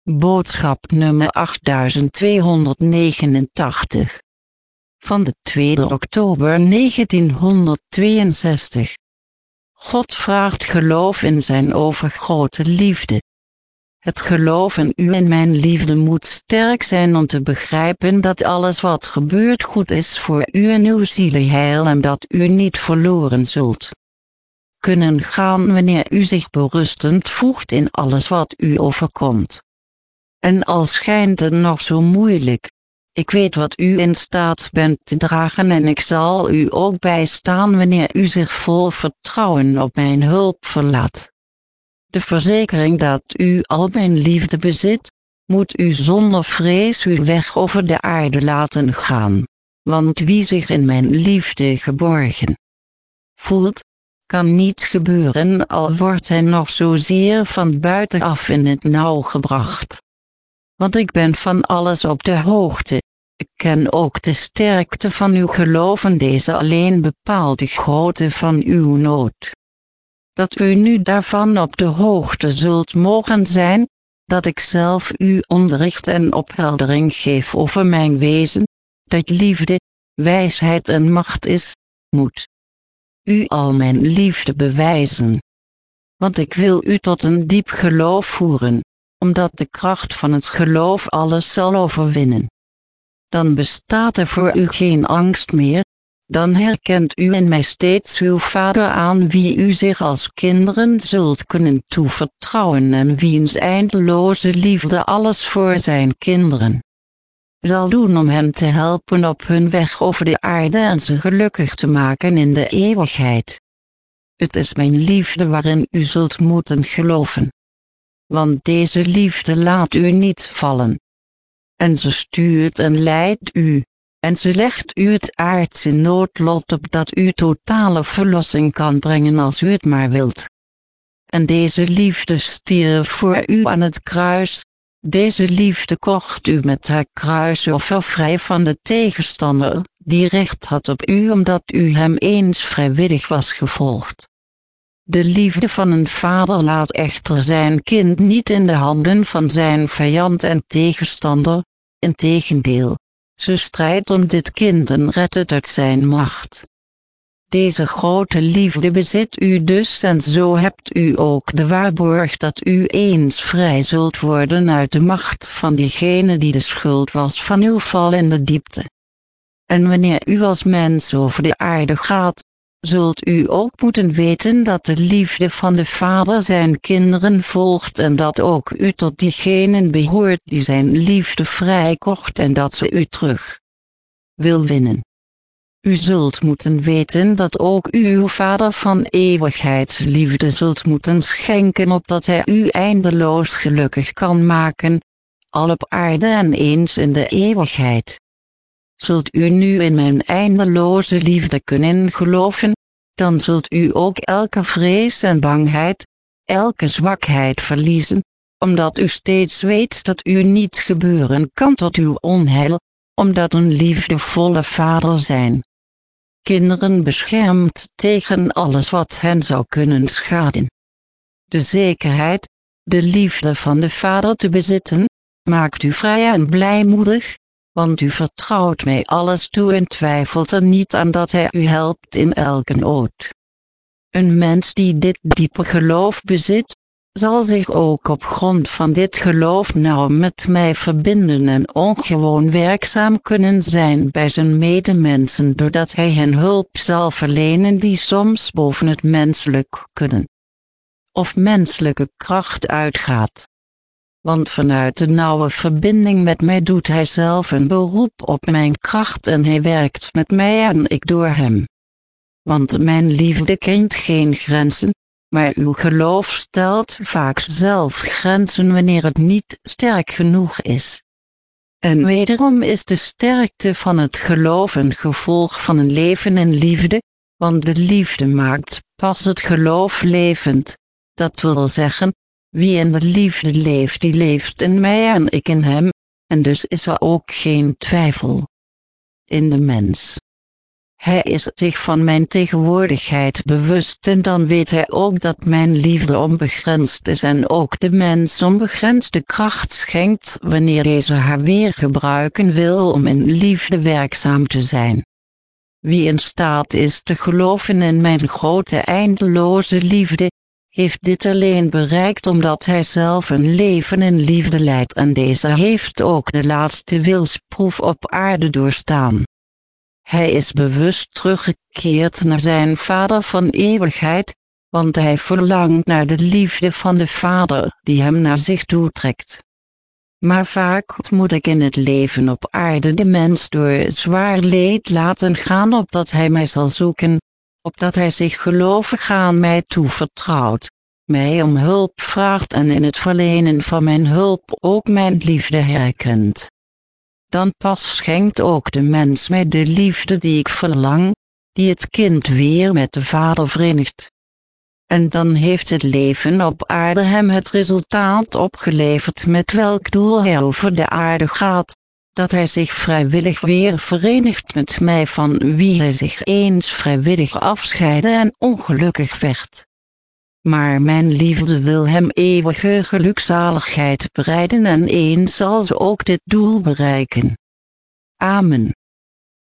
Boodschap nummer 8289. Van de 2 oktober 1962. God vraagt geloof in zijn overgrote liefde. Het geloof in u en mijn liefde moet sterk zijn om te begrijpen dat alles wat gebeurt goed is voor u en uw zieleheil en dat u niet verloren zult kunnen gaan wanneer u zich berustend voegt in alles wat u overkomt. En al schijnt het nog zo moeilijk, ik weet wat u in staat bent te dragen en ik zal u ook bijstaan wanneer u zich vol vertrouwen op mijn hulp verlaat. De verzekering dat u al mijn liefde bezit, moet u zonder vrees uw weg over de aarde laten gaan, want wie zich in mijn liefde geborgen voelt, kan niets gebeuren al wordt hij nog zozeer van buitenaf in het nauw gebracht. Want ik ben van alles op de hoogte, ik ken ook de sterkte van uw geloof en deze alleen bepaalt de grootte van uw nood. Dat u nu daarvan op de hoogte zult mogen zijn, dat ik zelf u onderricht en opheldering geef over mijn wezen, dat liefde, wijsheid en macht is, moet u al mijn liefde bewijzen. Want ik wil u tot een diep geloof voeren, omdat de kracht van het geloof alles zal overwinnen. Dan bestaat er voor u geen angst meer, dan herkent u in mij steeds uw Vader aan wie u zich als kinderen zult kunnen toevertrouwen en wiens eindeloze liefde alles voor zijn kinderen zal doen om hen te helpen op hun weg over de aarde en ze gelukkig te maken in de eeuwigheid. Het is mijn liefde waarin u zult moeten geloven. Want deze liefde laat u niet vallen. En ze stuurt en leidt u, en ze legt u het aardse noodlot op dat u totale verlossing kan brengen als u het maar wilt. En deze liefde stierf voor u aan het kruis, deze liefde kocht u met haar kruisoffer vrij van de tegenstander, die recht had op u omdat u hem eens vrijwillig was gevolgd. De liefde van een vader laat echter zijn kind niet in de handen van zijn vijand en tegenstander, integendeel, ze strijdt om dit kind en redt het uit zijn macht. Deze grote liefde bezit u dus en zo hebt u ook de waarborg dat u eens vrij zult worden uit de macht van diegene die de schuld was van uw val in de diepte. En wanneer u als mens over de aarde gaat, zult u ook moeten weten dat de liefde van de Vader zijn kinderen volgt en dat ook u tot diegenen behoort die zijn liefde vrijkocht en dat ze u terug wil winnen. U zult moeten weten dat ook u uw Vader van eeuwigheidsliefde zult moeten schenken opdat hij u eindeloos gelukkig kan maken, al op aarde en eens in de eeuwigheid. Zult u nu in mijn eindeloze liefde kunnen geloven, dan zult u ook elke vrees en bangheid, elke zwakheid verliezen, omdat u steeds weet dat u niets gebeuren kan tot uw onheil, omdat een liefdevolle Vader zijn kinderen beschermt tegen alles wat hen zou kunnen schaden. De zekerheid, de liefde van de Vader te bezitten, maakt u vrij en blijmoedig, want u vertrouwt mij alles toe en twijfelt er niet aan dat hij u helpt in elke nood. Een mens die dit diepe geloof bezit, zal zich ook op grond van dit geloof nauw met mij verbinden en ongewoon werkzaam kunnen zijn bij zijn medemensen doordat hij hen hulp zal verlenen die soms boven het menselijk kunnen of menselijke kracht uitgaat. Want vanuit de nauwe verbinding met mij doet hij zelf een beroep op mijn kracht en hij werkt met mij en ik door hem. Want mijn liefde kent geen grenzen, maar uw geloof stelt vaak zelf grenzen wanneer het niet sterk genoeg is. En wederom is de sterkte van het geloof een gevolg van een leven in liefde, want de liefde maakt pas het geloof levend, dat wil zeggen, wie in de liefde leeft die leeft in mij en ik in hem, en dus is er ook geen twijfel in de mens. Hij is zich van mijn tegenwoordigheid bewust en dan weet hij ook dat mijn liefde onbegrensd is en ook de mens onbegrensde kracht schenkt wanneer deze haar weer gebruiken wil om in liefde werkzaam te zijn. Wie in staat is te geloven in mijn grote eindeloze liefde, heeft dit alleen bereikt omdat hij zelf een leven in liefde leidt en deze heeft ook de laatste wilsproef op aarde doorstaan. Hij is bewust teruggekeerd naar zijn Vader van eeuwigheid, want hij verlangt naar de liefde van de Vader die hem naar zich toetrekt. Maar vaak moet ik in het leven op aarde de mens door zwaar leed laten gaan opdat hij mij zal zoeken, opdat hij zich gelovig aan mij toevertrouwt, mij om hulp vraagt en in het verlenen van mijn hulp ook mijn liefde herkent. Dan pas schenkt ook de mens mij de liefde die ik verlang, die het kind weer met de Vader verenigt. En dan heeft het leven op aarde hem het resultaat opgeleverd met welk doel hij over de aarde gaat, dat hij zich vrijwillig weer verenigt met mij van wie hij zich eens vrijwillig afscheidde en ongelukkig werd. Maar mijn liefde wil hem eeuwige gelukzaligheid bereiden en eens zal ze ook dit doel bereiken. Amen.